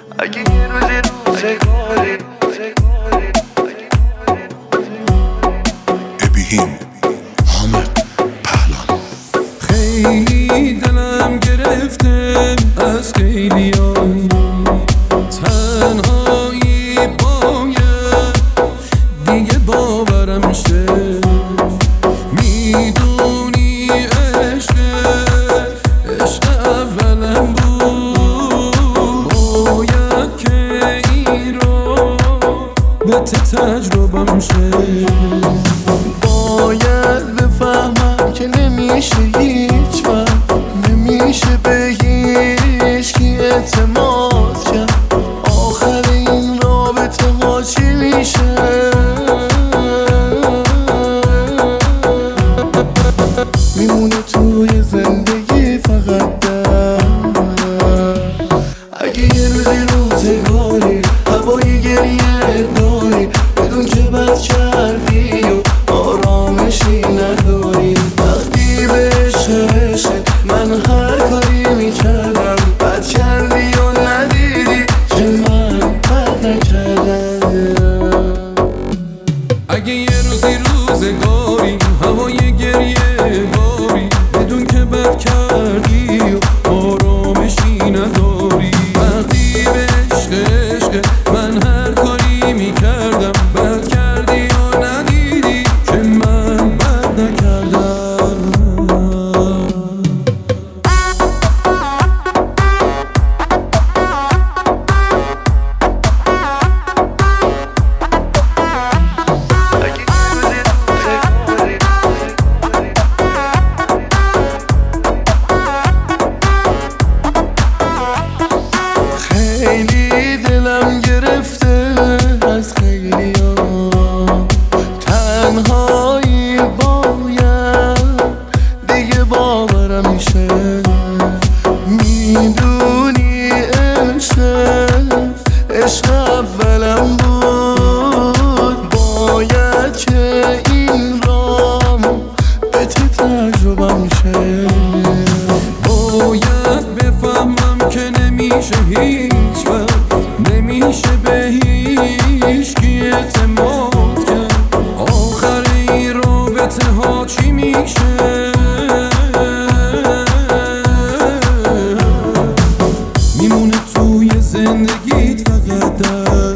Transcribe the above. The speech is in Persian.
اگه یه روزی روزگاری ابیهیم حامد پهلان. خیلی دلم گرفته از خیلیان، تنهایی باید دیگه باورم شه. میدونی عشق اولم بود، باید که این رو به تجربم شه. باید بفهمم که نمیشه هیچ وقت، نمیشه به هیچکی اعتماد کرد. آخر این رابطه ها چی میشه؟ میمونه توی زندگی فقط درد. اگه یه روزی روزگاری هوای گریه داری، بدون که بد کردی و آرامشی نداری. وقتی به عشق من هر کاری میکردم، بد کردی و ندیدی که من بد نکردم. اگه یه روزی روزگاری هوای گریه باری، بدون که بد کردی و آرامشی نداری. وقتی به عشق من هر کاری میکردم، بد کردی و ندیدی که من بد نکردم. خیلی دلم گرفته از خیلی ها، تنهایی باید دیگه باورم میشه. میدونی عشق اولم بود، باید که این رام به تجربم میشه. باید بفهمم که نمیشه هیچ وقت، نمیشه به هیچکی اعتماد کرد. آخر این رابطه ها چی میشه؟ میمونه توی زندگیت فقط درد.